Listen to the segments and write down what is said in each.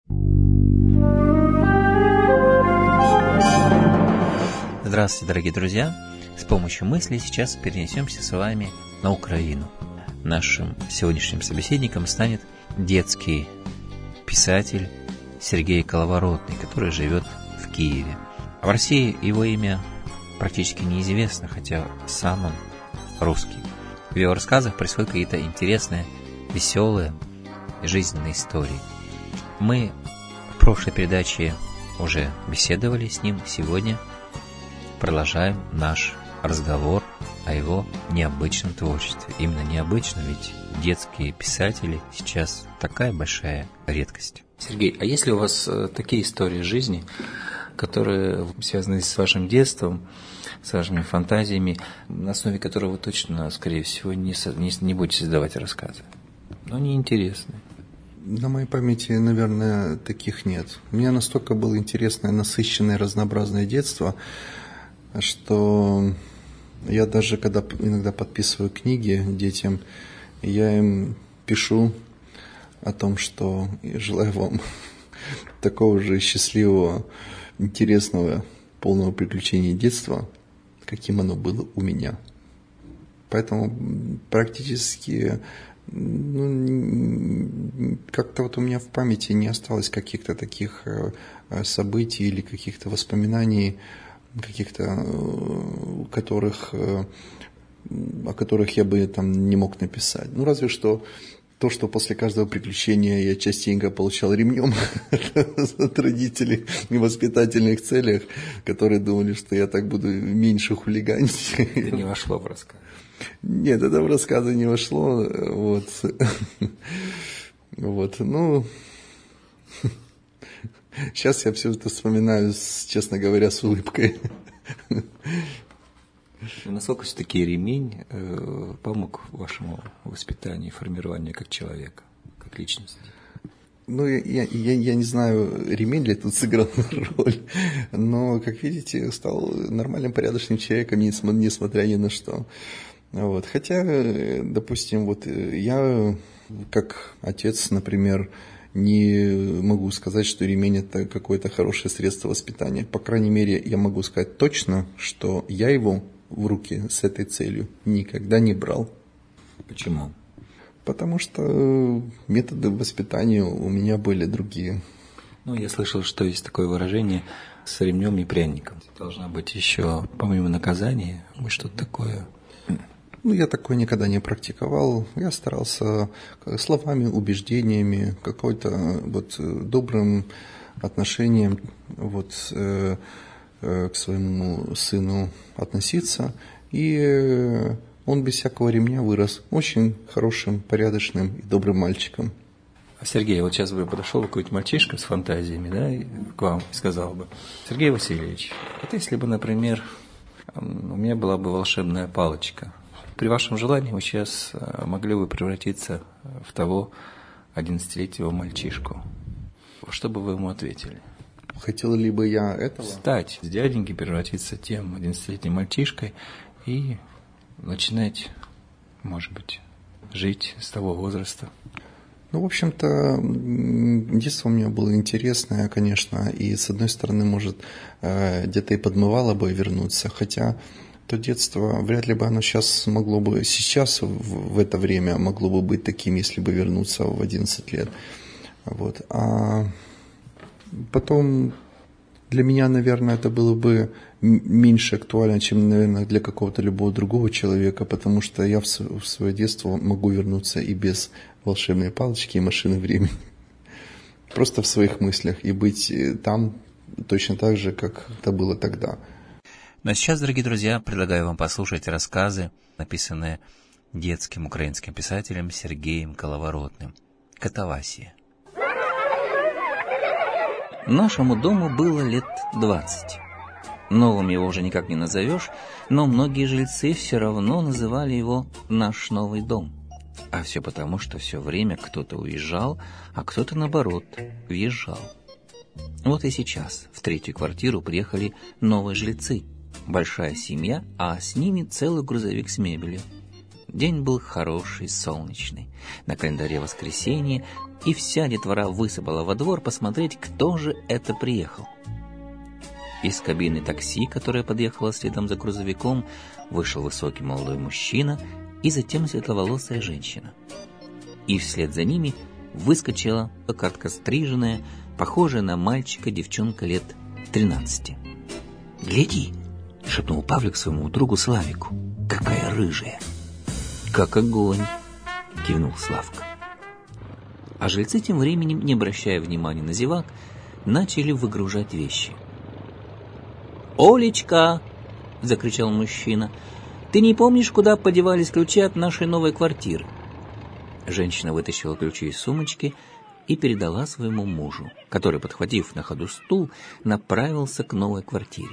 Здравствуйте, дорогие друзья! С помощью мысли сейчас перенесемся с вами на Украину. Нашим сегодняшним собеседником станет детский писатель Сергей Коловоротный, который живет в Киеве. В России его имя практически неизвестно, хотя сам он русский. В его рассказах происходят какие-то интересные, веселые жизненные истории. Мы в прошлой передаче уже беседовали с ним, сегодня продолжаем наш разговор о его необычном творчестве. Именно необычном, ведь детские писатели сейчас такая большая редкость. Сергей, а есть ли у вас такие истории жизни, которые связаны с вашим детством, с вашими фантазиями, на основе которых вы точно, скорее всего, не будете создавать рассказы? Но они интересны. На моей памяти, наверное, таких нет. У меня настолько было интересное, насыщенное, разнообразное детство, что я даже, когда иногда подписываю книги детям, я им пишу о том, что желаю вам такого же счастливого, интересного, полного приключений детства, каким оно было у меня. Поэтому практически как-то вот у меня в памяти не осталось каких-то таких событий или каких-то воспоминаний, о которых я бы там не мог написать. Разве что то, что после каждого приключения я частенько получал ремнем от родителей в воспитательных целях, которые думали, что я так буду меньше хулиганить. Это не вошло в рассказ. Нет, это в рассказы не вошло. Сейчас я все это вспоминаю, честно говоря, с улыбкой. Насколько все-таки ремень помог вашему воспитанию и формированию как человека, как личности? Я не знаю, ремень ли тут сыграл роль, но, как видите, стал нормальным, порядочным человеком, несмотря ни на что. Хотя, допустим, я, как отец, например, не могу сказать, что ремень – это какое-то хорошее средство воспитания. По крайней мере, я могу сказать точно, что я его в руки с этой целью никогда не брал. Почему? Потому что методы воспитания у меня были другие. Я слышал, что есть такое выражение «с ремнем и пряником». Должна быть еще, помимо наказания, что-то такое. Я такое никогда не практиковал. Я старался словами, убеждениями, какой-то добрым отношением к своему сыну относиться. И он без всякого ремня вырос очень хорошим, порядочным и добрым мальчиком. Сергей, сейчас бы подошел какой-нибудь мальчишка с фантазиями, к вам и сказал бы: Сергей Васильевич, если бы, например, у меня была бы волшебная палочка, при вашем желании вы сейчас могли бы превратиться в того 11-летнего мальчишку. Что бы вы ему ответили? Хотел ли бы я этого? Стать с дяденьки, превратиться тем 11-летним мальчишкой и начинать, может быть, жить с того возраста. В общем-то, детство у меня было интересное, конечно, и, с одной стороны, может, где-то и подмывало бы вернуться, хотя то детство, вряд ли бы оно сейчас, в это время, могло бы быть таким, если бы вернуться в 11 лет. А потом для меня, наверное, это было бы меньше актуально, чем, наверное, для какого-то любого другого человека, потому что я в свое детство могу вернуться и без волшебной палочки и машины времени. Просто в своих мыслях и быть там точно так же, как это было тогда. Ну а сейчас, дорогие друзья, предлагаю вам послушать рассказы, написанные детским украинским писателем Сергеем Коловоротным. «Катавасия». Нашему дому было лет 20. Новым его уже никак не назовешь, но многие жильцы все равно называли его «наш новый дом». А все потому, что все время кто-то уезжал, а кто-то, наоборот, въезжал. Вот и сейчас в третью квартиру приехали новые жильцы. Большая семья, а с ними целый грузовик с мебелью. День был хороший, солнечный. На календаре воскресенье, и вся детвора высыпала во двор посмотреть, кто же это приехал. Из кабины такси, которая подъехала следом за грузовиком, вышел высокий молодой мужчина и затем светловолосая женщина. И вслед за ними выскочила короткостриженная, похожая на мальчика девчонка лет 13. «Гляди!» — шепнул Павлик своему другу Славику. «Какая рыжая!» «Как огонь!» — кивнул Славка. А жильцы тем временем, не обращая внимания на зевак, начали выгружать вещи. «Олечка!» — закричал мужчина. «Ты не помнишь, куда подевались ключи от нашей новой квартиры?» Женщина вытащила ключи из сумочки и передала своему мужу, который, подхватив на ходу стул, направился к новой квартире.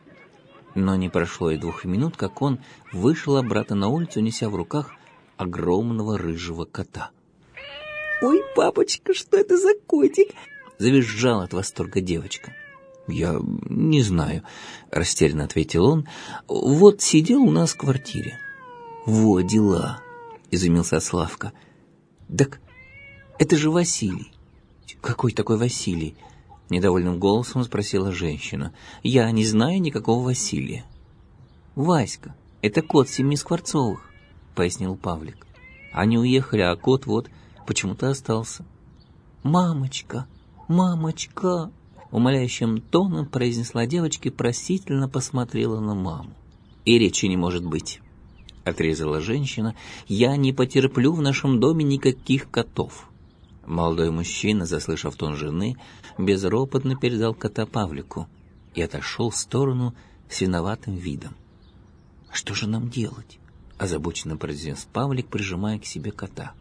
Но не прошло и 2 минут, как он вышел обратно на улицу, неся в руках огромного рыжего кота. «Ой, папочка, что это за котик?» — завизжала от восторга девочка. «Я не знаю», — растерянно ответил он. «Вот сидел у нас в квартире». «Во дела», — изумился Славка. «Так это же Василий». «Какой такой Василий?» — недовольным голосом спросила женщина. «Я не знаю никакого Василия». «Васька, это кот семьи Скворцовых», — пояснил Павлик. «Они уехали, а кот вот почему-то остался». «Мамочка, мамочка!» — умоляющим тоном произнесла девочка и просительно посмотрела на маму. «И речи не может быть», — отрезала женщина. «Я не потерплю в нашем доме никаких котов». Молодой мужчина, заслышав тон жены, безропотно передал кота Павлику и отошел в сторону с виноватым видом. «Что же нам делать?» — озабоченно произнес Павлик, прижимая к себе кота.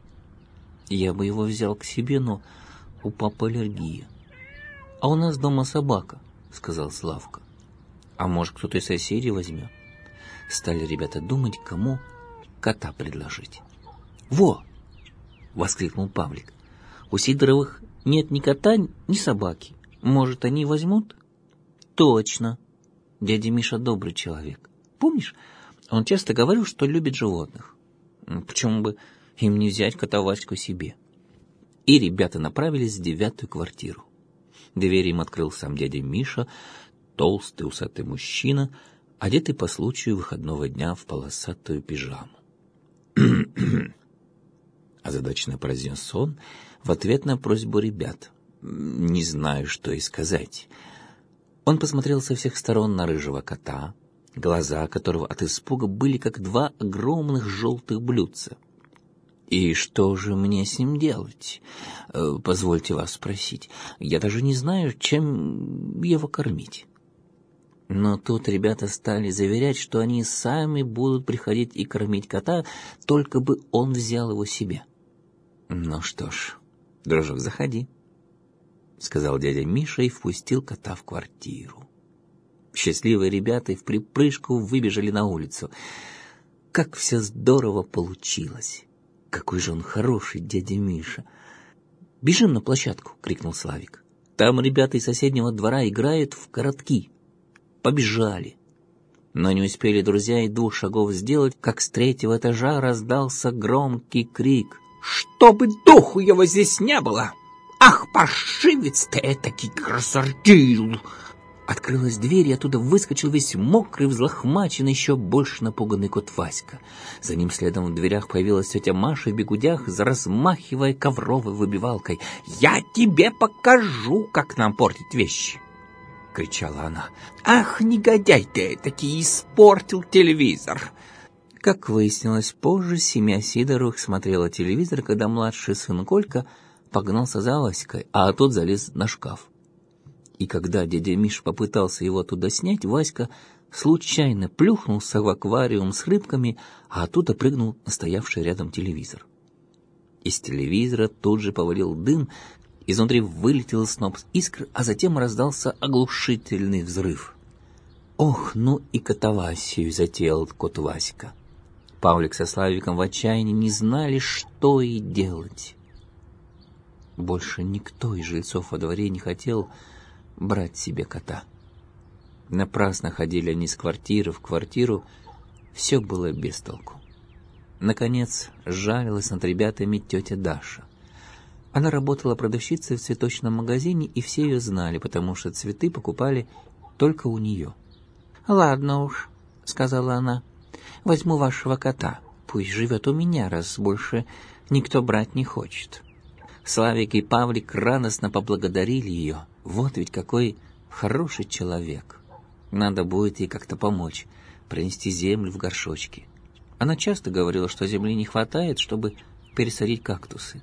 «Я бы его взял к себе, но у папы аллергия». «А у нас дома собака», — сказал Славка. «А может, кто-то из соседей возьмет?» Стали ребята думать, кому кота предложить. «Во!» — воскликнул Павлик. «У Сидоровых нет ни кота, ни собаки. Может, они возьмут?» «Точно. Дядя Миша добрый человек. Помнишь, он часто говорил, что любит животных. Почему бы им не взять кота Ваську себе?» И ребята направились в 9-ю квартиру. Дверь им открыл сам дядя Миша, толстый усатый мужчина, одетый по случаю выходного дня в полосатую пижаму. Озадаченно произнес он в ответ на просьбу ребят. «Не знаю, что и сказать». Он посмотрел со всех сторон на рыжего кота, глаза которого от испуга были как 2 огромных желтых блюдца. «И что же мне с ним делать? Позвольте вас спросить. Я даже не знаю, чем его кормить». Но тут ребята стали заверять, что они сами будут приходить и кормить кота, только бы он взял его себе. «Ну что ж, дружок, заходи», — сказал дядя Миша и впустил кота в квартиру. Счастливые ребята вприпрыжку выбежали на улицу. Как все здорово получилось! Какой же он хороший, дядя Миша! «Бежим на площадку!» — крикнул Славик. «Там ребята из соседнего двора играют в коротки». Побежали. Но не успели друзья и 2 шагов сделать, как с 3-го этажа раздался громкий крик. «Чтобы духу его здесь не было! Ах, паршивец ты этакий красотил!» Открылась дверь, и оттуда выскочил весь мокрый, взлохмаченный, еще больше напуганный кот Васька. За ним следом в дверях появилась тетя Маша в бегудях, размахивая ковровой выбивалкой. «Я тебе покажу, как нам портить вещи!» — кричала она. «Ах, негодяй ты этакий, испортил телевизор!» Как выяснилось позже, семья Сидоровых смотрела телевизор, когда младший сын Колька погнался за Васькой, а тот залез на шкаф. И когда дядя Миша попытался его оттуда снять, Васька случайно плюхнулся в аквариум с рыбками, а оттуда прыгнул на стоявший рядом телевизор. Из телевизора тут же повалил дым, изнутри вылетел сноп искр, а затем раздался оглушительный взрыв. Ох, ну и катавасию затеял кот Васька. Павлик со Славиком в отчаянии не знали, что и делать. Больше никто из жильцов во дворе не хотел брать себе кота. Напрасно ходили они с квартиры в квартиру, все было без толку. Наконец, сжалилась над ребятами тетя Даша. Она работала продавщицей в цветочном магазине, и все ее знали, потому что цветы покупали только у нее. «Ладно уж», — сказала она, — «возьму вашего кота. Пусть живет у меня, раз больше никто брать не хочет». Славик и Павлик радостно поблагодарили ее. Вот ведь какой хороший человек. Надо будет ей как-то помочь, принести землю в горшочки. Она часто говорила, что земли не хватает, чтобы пересадить кактусы.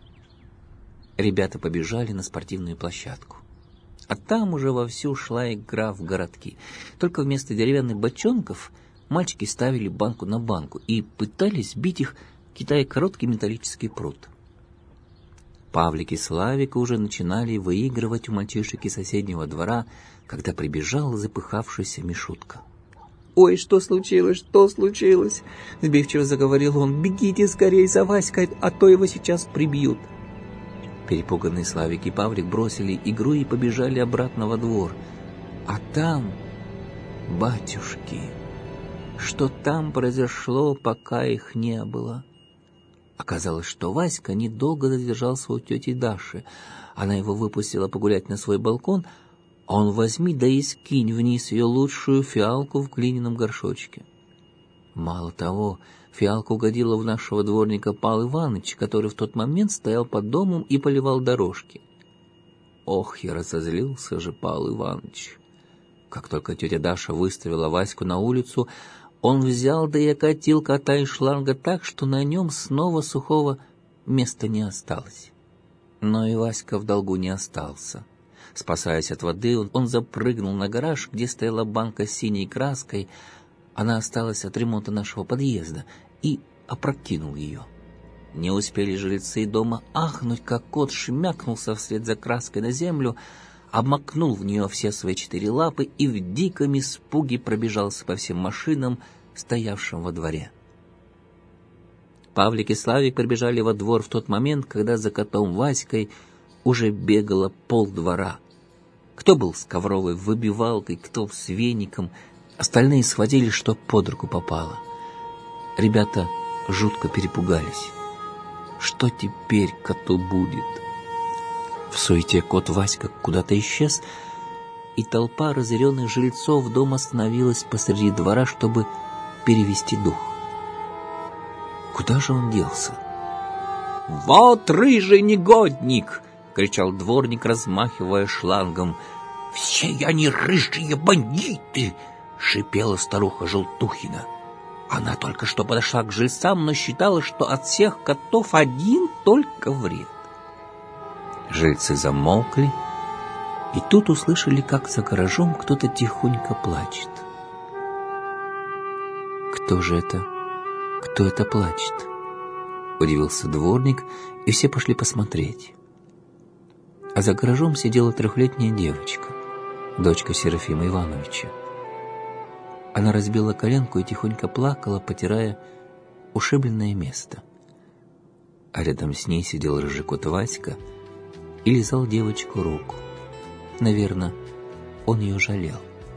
Ребята побежали на спортивную площадку. А там уже вовсю шла игра в городки. Только вместо деревянных бочонков мальчики ставили банку на банку и пытались бить их, кидая короткий металлический пруд. Павлик и Славик уже начинали выигрывать у мальчишек из соседнего двора, когда прибежал запыхавшийся Мишутка. «Ой, что случилось, что случилось?» — сбивчиво заговорил он. «Бегите скорее за Васькой, а то его сейчас прибьют». Перепуганные Славик и Павлик бросили игру и побежали обратно во двор. А там, батюшки, что там произошло, пока их не было? Оказалось, что Васька недолго задержался у тети Даши. Она его выпустила погулять на свой балкон, а он возьми да и скинь вниз ее лучшую фиалку в глиняном горшочке. Мало того, фиалка угодила в нашего дворника Павла Ивановича, который в тот момент стоял под домом и поливал дорожки. Ох, я разозлился же, Павел Иванович. Как только тетя Даша выставила Ваську на улицу, он взял да и окатил кота из шланга так, что на нем снова сухого места не осталось. Но и Васька в долгу не остался. Спасаясь от воды, он запрыгнул на гараж, где стояла банка с синей краской. Она осталась от ремонта нашего подъезда, и опрокинул ее. Не успели жильцы дома ахнуть, как кот шмякнулся вслед за краской на землю, обмакнул в нее все свои 4 лапы и в диком испуге пробежался по всем машинам, стоявшим во дворе. Павлик и Славик прибежали во двор в тот момент, когда за котом Васькой уже бегало полдвора. Кто был с ковровой выбивалкой, кто с веником, остальные схватили, что под руку попало. Ребята жутко перепугались. Что теперь коту будет? В суете кот Васька куда-то исчез, и толпа разъяренных жильцов дома остановилась посреди двора, чтобы перевести дух. Куда же он делся? «Вот рыжий негодник!» — кричал дворник, размахивая шлангом. «Все они рыжие бандиты!» — шипела старуха Желтухина. Она только что подошла к жильцам, но считала, что от всех котов один только вред. Жильцы замолкли, и тут услышали, как за гаражом кто-то тихонько плачет. «Кто же это? Кто это плачет?» — удивился дворник, и все пошли посмотреть. А за гаражом сидела 3-летняя девочка, дочка Серафима Ивановича. Она разбила коленку и тихонько плакала, потирая ушибленное место. А рядом с ней сидел рыжий кот Васька и лизал девочку руку. Наверное, он ее жалел.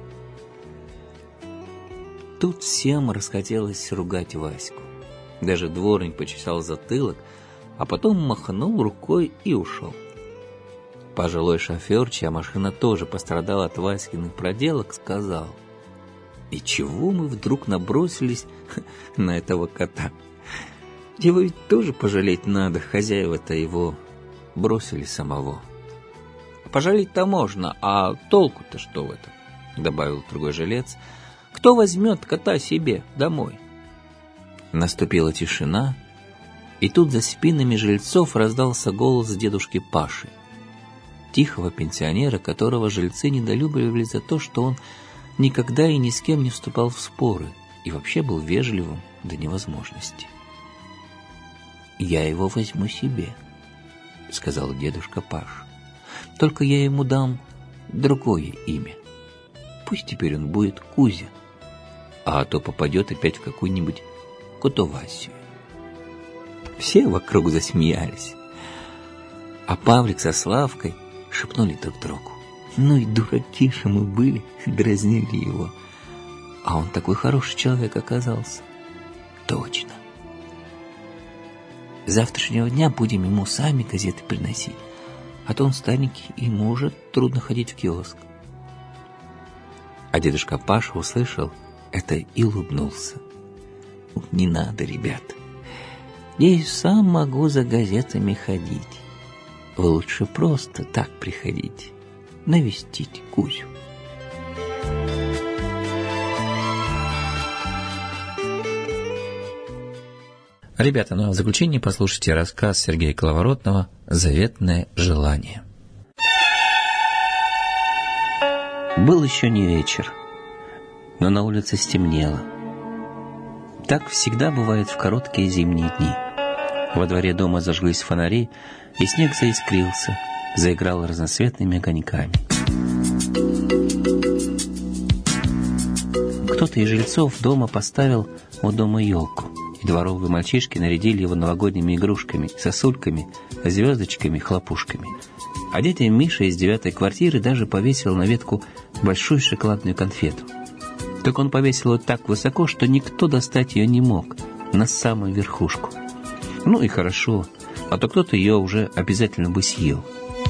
Тут всем расхотелось ругать Ваську. Даже дворник почесал затылок, а потом махнул рукой и ушел. Пожилой шофер, чья машина тоже пострадала от Васькиных проделок, сказал: «И чего мы вдруг набросились на этого кота? Его ведь тоже пожалеть надо, хозяева-то его бросили самого». «Пожалеть-то можно, а толку-то что в этом?» — добавил другой жилец. «Кто возьмет кота себе домой?» Наступила тишина, и тут за спинами жильцов раздался голос дедушки Паши, тихого пенсионера, которого жильцы недолюбливали за то, что он никогда и ни с кем не вступал в споры и вообще был вежливым до невозможности. «Я его возьму себе», — сказал дедушка Паш. «Только я ему дам другое имя. Пусть теперь он будет Кузя, а то попадет опять в какую-нибудь Котовасию». Все вокруг засмеялись, а Павлик со Славкой шепнули друг другу: «Ну и дураки же мы были», — дразнили его. А он такой хороший человек оказался. Точно, С завтрашнего дня будем ему сами газеты приносить, а то он старенький, и ему уже трудно ходить в киоск. А дедушка Паша услышал это и улыбнулся. Не надо, ребята. Я и сам могу за газетами ходить. Вы лучше просто так приходите, навестить Кузю. Ребята, ну а в заключение послушайте рассказ Сергея Коловоротного «Заветное желание». Был еще не вечер, но на улице стемнело. Так всегда бывает в короткие зимние дни. Во дворе дома зажглись фонари, и снег заискрился, заиграл разноцветными огоньками. Кто-то из жильцов дома поставил у дома елку, и дворовые мальчишки нарядили его новогодними игрушками, сосульками, звездочками, хлопушками. А дядя Миша из 9-й квартиры даже повесил на ветку большую шоколадную конфету. Только он повесил ее так высоко, что никто достать ее не мог, на самую верхушку. Ну и хорошо, а то кто-то ее уже обязательно бы съел.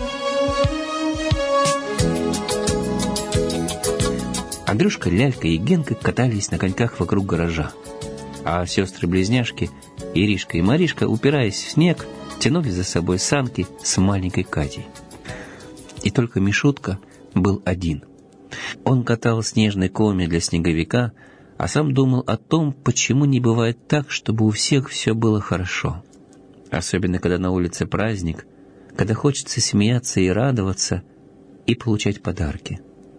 Андрюшка, Лялька и Генка катались на коньках вокруг гаража, а сестры-близняшки Иришка и Маришка, упираясь в снег, тянули за собой санки с маленькой Катей. И только Мишутка был один. Он катал снежный коми для снеговика, а сам думал о том, почему не бывает так, чтобы у всех все было хорошо. Особенно, когда на улице праздник, когда хочется смеяться и радоваться, и получать подарки.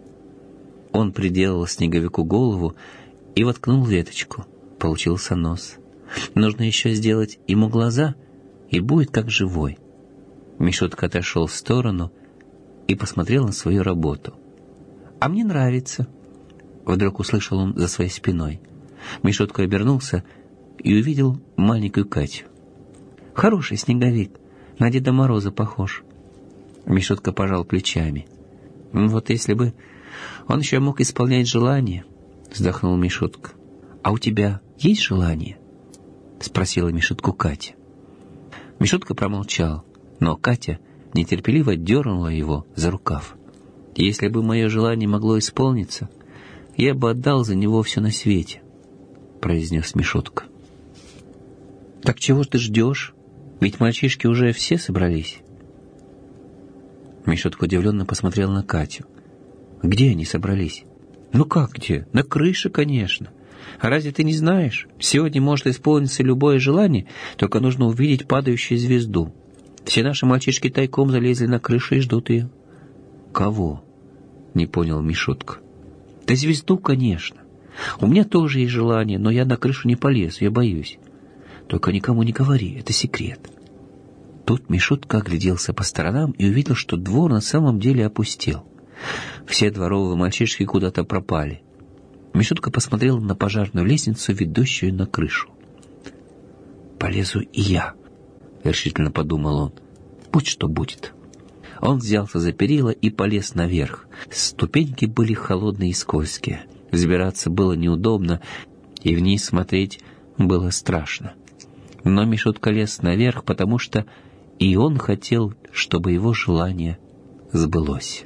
Он приделал снеговику голову и воткнул веточку. Получился нос. Нужно еще сделать ему глаза, и будет как живой. Мишутка отошел в сторону и посмотрел на свою работу. «А мне нравится», — вдруг услышал он за своей спиной. Мишутка обернулся и увидел маленькую Катю. «Хороший снеговик, на Деда Мороза похож». Мишутка пожал плечами. «Вот если бы он еще мог исполнять желания», — вздохнул Мишутка. «А у тебя есть желание?» — спросила Мишутку Катя. Мишутка промолчал, но Катя нетерпеливо дернула его за рукав. «Если бы мое желание могло исполниться, я бы отдал за него все на свете», — произнес Мишутка. «Так чего ж ты ждешь? Ведь мальчишки уже все собрались». Мишутка удивленно посмотрел на Катю. «Где они собрались?» «Ну как где? На крыше, конечно. А разве ты не знаешь? Сегодня может исполниться любое желание, только нужно увидеть падающую звезду. Все наши мальчишки тайком залезли на крышу и ждут ее». «Кого?» — не понял Мишутка. «Да звезду, конечно. У меня тоже есть желание, но я на крышу не полезу, я боюсь. Только никому не говори, это секрет». Тут Мишутка огляделся по сторонам и увидел, что двор на самом деле опустел. Все дворовые мальчишки куда-то пропали. Мишутка посмотрел на пожарную лестницу, ведущую на крышу. «Полезу и я», — решительно подумал он. «Будь что будет». Он взялся за перила и полез наверх. Ступеньки были холодные и скользкие. Взбираться было неудобно, и вниз смотреть было страшно. Но Мишутка лез наверх, потому что и он хотел, чтобы его желание сбылось.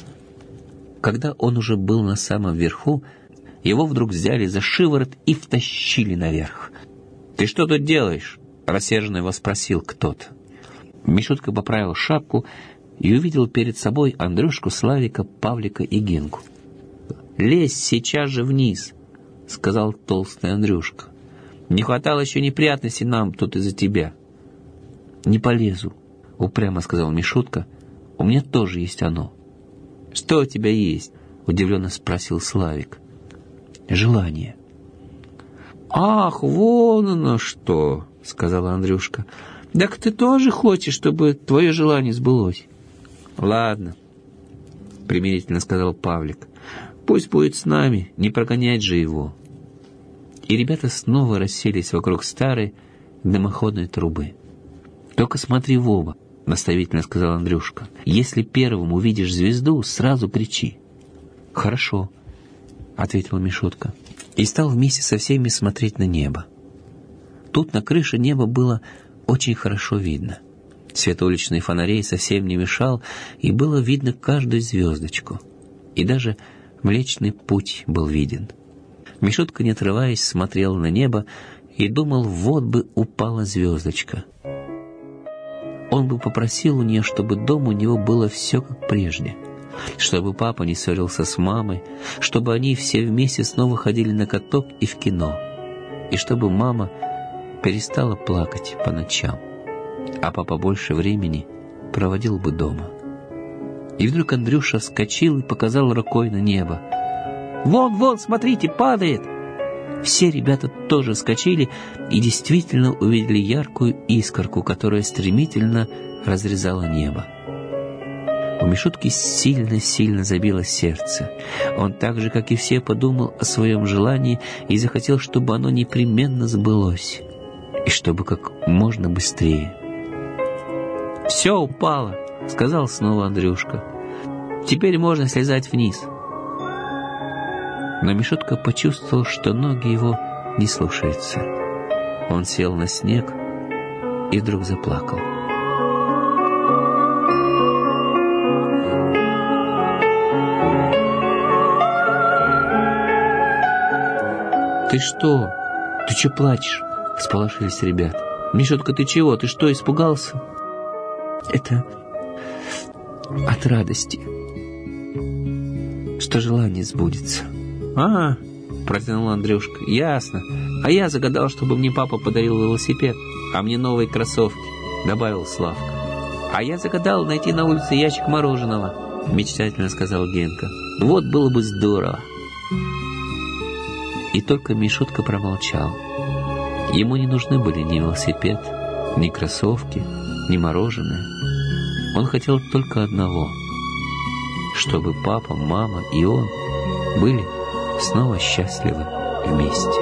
Когда он уже был на самом верху, его вдруг взяли за шиворот и втащили наверх. «Ты что тут делаешь?» — рассерженно его спросил кто-то. Мишутка поправил шапку и увидел перед собой Андрюшку, Славика, Павлика и Генку. «Лезь сейчас же вниз», — сказал толстый Андрюшка. «Не хватало еще неприятностей нам тут из-за тебя». «Не полезу», — упрямо сказал Мишутка. «У меня тоже есть оно». «Что у тебя есть?» — удивленно спросил Славик. «Желание». «Ах, вон оно что!» — сказал Андрюшка. «Так ты тоже хочешь, чтобы твое желание сбылось?» «Ладно», — примирительно сказал Павлик. «Пусть будет с нами, не прогонять же его». И ребята снова расселись вокруг старой дымоходной трубы. «Только смотри в оба», — наставительно сказал Андрюшка. «Если первым увидишь звезду, сразу кричи». «Хорошо», — ответил Мишутка. И стал вместе со всеми смотреть на небо. Тут на крыше небо было очень хорошо видно. Свет уличных фонарей совсем не мешал, и было видно каждую звездочку. И даже Млечный Путь был виден. Мишутка, не отрываясь, смотрел на небо и думал, вот бы упала звездочка. Он бы попросил у нее, чтобы дома у него было все как прежде, чтобы папа не ссорился с мамой, чтобы они все вместе снова ходили на каток и в кино, и чтобы мама перестала плакать по ночам, а папа больше времени проводил бы дома. И вдруг Андрюша вскочил и показал рукой на небо. «Вон, вон, смотрите, падает!» Все ребята тоже вскочили и действительно увидели яркую искорку, которая стремительно разрезала небо. У Мишутки сильно-сильно забилось сердце. Он так же, как и все, подумал о своем желании и захотел, чтобы оно непременно сбылось, и чтобы как можно быстрее. «Все упало», — сказал снова Андрюшка. «Теперь можно слезать вниз». Но Мишутка почувствовал, что ноги его не слушаются. Он сел на снег и вдруг заплакал. «Ты что? Ты че плачешь?» — всполошились ребята. «Мишутка, ты чего? Ты что, испугался?» «Это от радости, что желание сбудется». «А, — протянул Андрюшка, — ясно. А я загадал, чтобы мне папа подарил велосипед, а мне новые кроссовки», — добавил Славка. «А я загадал найти на улице ящик мороженого», — мечтательно сказал Генка. «Вот было бы здорово». И только Мишутка промолчал. Ему не нужны были ни велосипед, ни кроссовки, ни мороженое. Он хотел только одного — чтобы папа, мама и он были снова счастливы вместе.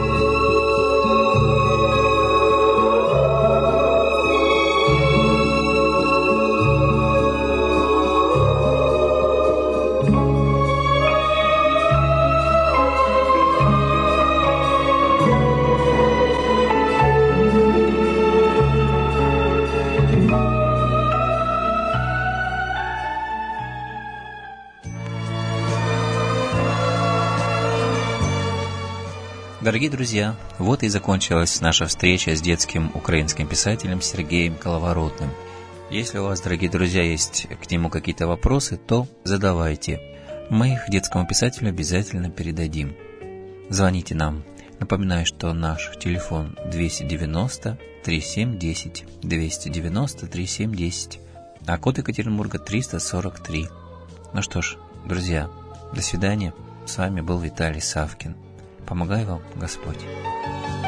Дорогие друзья, вот и закончилась наша встреча с детским украинским писателем Сергеем Коловоротным. Если у вас, дорогие друзья, есть к нему какие-то вопросы, то задавайте. Мы их детскому писателю обязательно передадим. Звоните нам. Напоминаю, что наш телефон 290-3710, 290-3710, а код Екатеринбурга 343. Ну что ж, друзья, до свидания. С вами был Виталий Савкин. Помогай вам Господь.